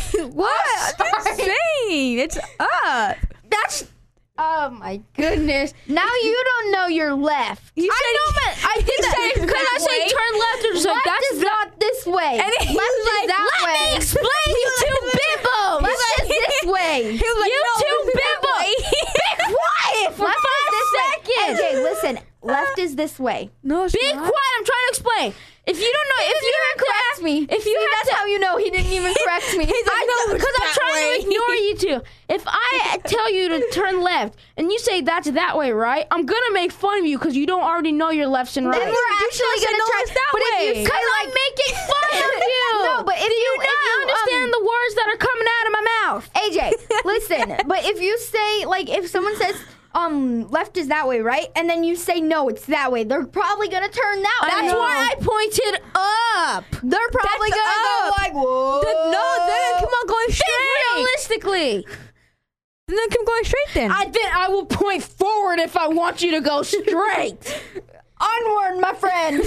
What? I'm Sorry. saying it's up. That's. Oh my goodness. Now you don't know your left. You I know, but I did that because I say turn left or just like Left that's is the- not this way. And he left was is like, that Let way. me explain, you two bimbos. Left is this way. He was like, You no, two this is that bimbos. way. Be quiet for Left is five this way. seconds. Okay, listen. Left is this way. No, it's Be not. quiet. I'm trying to explain. If you don't know, if you have to ask me, if you See, have that's to, how you know he didn't even correct me. I know because I'm that trying way. to ignore you two. If I tell you to turn left and you say that's that way, right? I'm gonna make fun of you because you don't already know your lefts and rights. Then we're actually say gonna no, try. it's that but if you way. say Because like, I'm making fun of you. No, but if Do you, you if not you understand um, the words that are coming out of my mouth? A J, listen. But if you say like, if someone says um left is that way, right? And then you say no, it's that way. They're probably gonna turn that way. That's why I pointed up. They're probably That's gonna go up. like, whoa. Then- no, then come on, going Think straight. realistically. Then keep going straight. Then. I then I will point forward if I want you to go straight. Onward, my friend.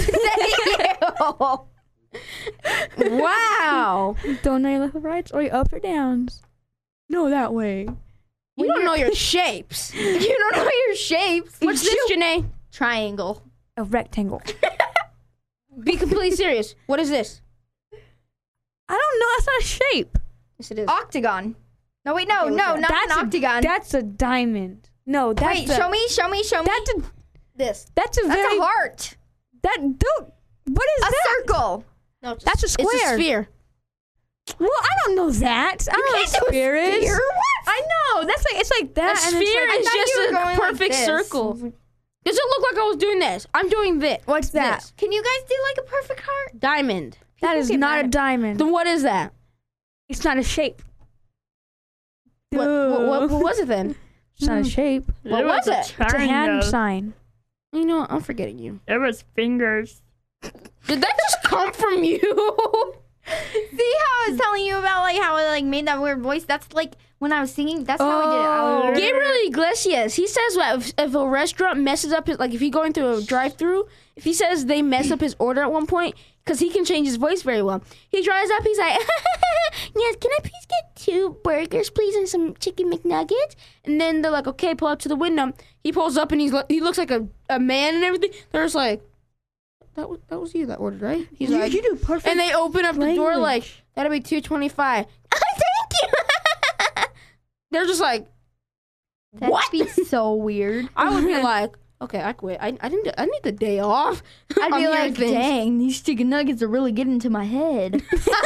Wow. Don't know your left or rights or your ups or downs. No, that way. You don't know your shapes. You don't know your shapes. What's this, Janae? Triangle. A rectangle. Be completely serious. What is this? I don't know. That's not a shape. Yes, it is. Octagon. No, wait, no, Okay, what's no, that? not That's an a- octagon. That's a diamond. No, that's Wait, a, show me, show me, show me. That's a This. that's a That's very a heart. that don't. What is A that? circle. No, it's That's a It's square. a sphere. Well, I don't know that. I don't know can't what do a sphere is. sphere? What? I know. That's like it's like A that. and it's sphere like, is thought just you were a going like perfect this. circle. Does it look like I was doing this? I'm doing this. What's that? This. Can you guys do like a perfect heart? Diamond. That People is get not mad a at- diamond. Then what is that? It's not a shape. What, what, what, what was it then? It's not a shape. What was it? It's a hand sign. You know what? I'm forgetting you. It was fingers. Did that just come from you? See how I was telling you about like how I like made that weird voice? That's like when I was singing. That's how I did it. I was, Gabriel Iglesias, he says that if, if a restaurant messes up his, like if he's going through a drive-through, if he says they mess up his order at one point, because he can change his voice very well, he drives up, he's like, yes, can I please get two burgers, please, and some chicken McNuggets? And then they're like, okay, pull up to the window. He pulls up and he's he looks like a, a man and everything. They're just like, that was, that was you that ordered, right? He's You, like, you do perfect. and they open up the door language. like, that'll be two twenty-five. Thank you. They're just like, that'd what? be so weird. I would be like, okay, I quit. I I didn't. I need the day off. I'd I'm be hearing like, things. dang, these chicken nuggets are really getting to my head.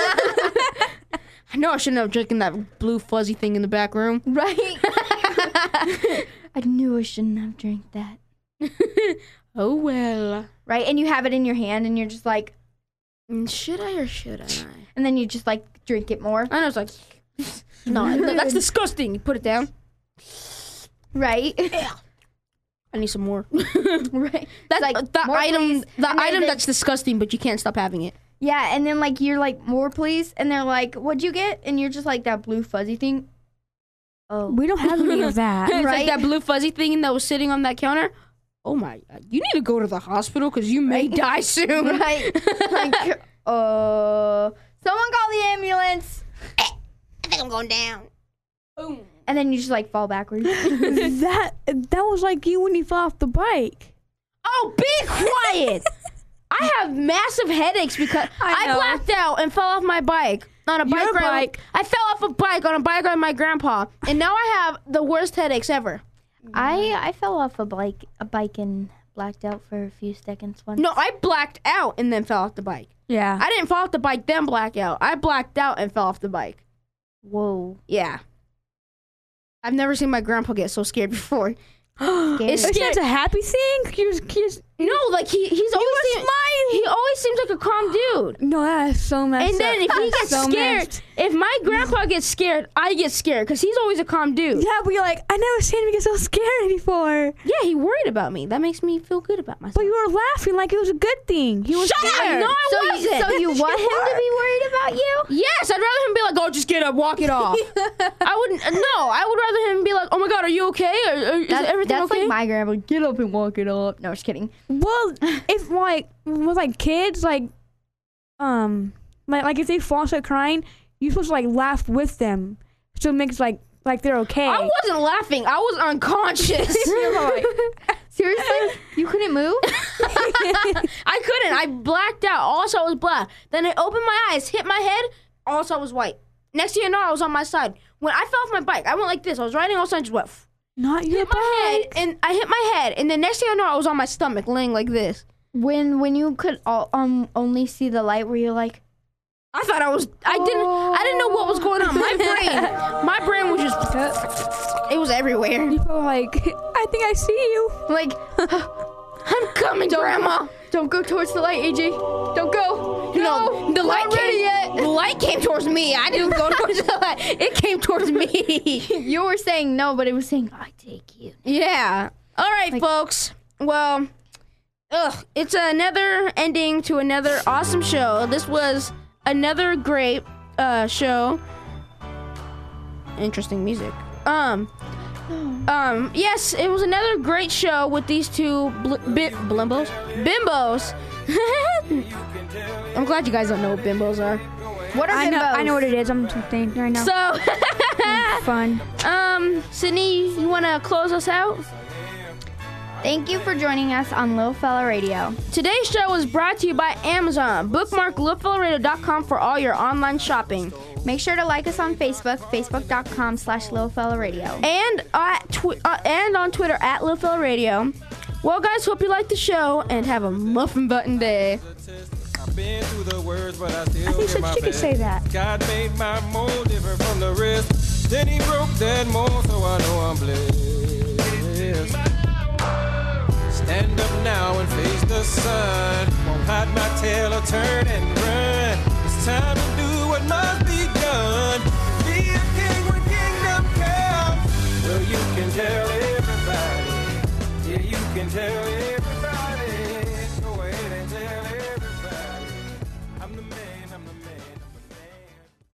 I know I shouldn't have drinking that blue fuzzy thing in the back room. Right? I knew I shouldn't have drank that. Oh well. Right? And you have it in your hand and you're just like, Mm, Should I or should I? and then you just like drink it more. I know it's like, no, no, that's disgusting. You put it down. Right? I need some more. Right. That's like, the more item. please. The And then item they- that's disgusting, but you can't stop having it. Yeah, and then like you're like, more please, and they're like, what'd you get? And you're just like that blue fuzzy thing. Oh. We don't have any of that. It's Right? like that blue fuzzy thing that was sitting on that counter. Oh my! You need to go to the hospital because you may die soon. Right? Like, uh, someone call the ambulance. I think I'm going down. Boom. And then you just like fall backwards. that that was like you when you fell off the bike. Oh, be quiet! I have massive headaches because I I, know. blacked out and fell off my bike on a bike Your ride. bike. I fell off a bike on a bike ride with my grandpa, and now I have the worst headaches ever. I I fell off a bike a bike and blacked out for a few seconds once. No, I blacked out and then fell off the bike. Yeah. I didn't fall off the bike then black out. I blacked out and fell off the bike. Whoa. Yeah. I've never seen my grandpa get so scared before. It's Isn't that a happy thing? You're, you're, No, like he he's always were seem, he always seems like a calm dude. no, that is so messed And then up. if he That's gets so scared, messed. if my grandpa gets scared, I get scared because he's always a calm dude. Yeah, but you're like, I never seen him get so scared before. Yeah, he worried about me. That makes me feel good about myself. But you were laughing like it was a good thing. He was Shut up! scared. No, I So wasn't. you, so you want him to be worried about you? Yes, I'd rather him be like, "Oh, just get up, walk it off." I wouldn't. No, I would rather him be like, "Oh my God, are you okay? Or, or, is That- everything that's okay?" like my grandma. Get up and walk it up. No, just kidding. Well, if like with like kids, like um, like like if they fall and start crying, you're supposed to like laugh with them, so it makes like like they're okay. I wasn't laughing. I was unconscious. Seriously? You couldn't move? I couldn't. I blacked out. All I saw was black. Then I opened my eyes, hit my head. All I saw was white. Next thing you know, I was on my side. When I fell off my bike, I went like this. I was riding, all of a sudden, just went. Not your Hit my head, bike. and I hit my head, and then next thing I know, I was on my stomach, laying like this. When when you could all, um only see the light, were you like, I thought I was. I didn't. I didn't know what was going on. My brain. My brain was just. It was everywhere. You were like, I think I see you. like, I'm coming, Grandma. don't go towards the light, A J. Don't go. No, No, the light not ready came. yet. The light came towards me. I didn't go towards the light. It came towards me. You were saying no, but it was saying, I take you. Yeah. All right, Like- folks. Well, ugh, it's another ending to another awesome show. This was another great uh, show. Interesting music. Um. Um. Yes, it was another great show with these two bl- bi- blimbos, bimbos. I'm glad you guys don't know what bimbos are. What are I know. bimbos? I know what it is. I'm just thinking right now. So, have fun. Um, Sydney, you want to close us out? Thank you for joining us on Little Fella Radio. Today's show was brought to you by Amazon. Bookmark little fella radio dot com for all your online shopping. Make sure to like us on Facebook, facebook.com slash Little Fella Radio. And at tw- uh, and on Twitter at Little Fella Radio. Well, guys, hope you liked the show and have a muffin button day. I've been through the words, but I still I think get so, my she could best. say that. God made my mold different from the rest. Then he broke that mold, so I know I'm blessed. Stand up now and face the sun. Won't hide my tail or turn and run. It's time to do what must be done. Be a king when kingdom comes. Well, you can tell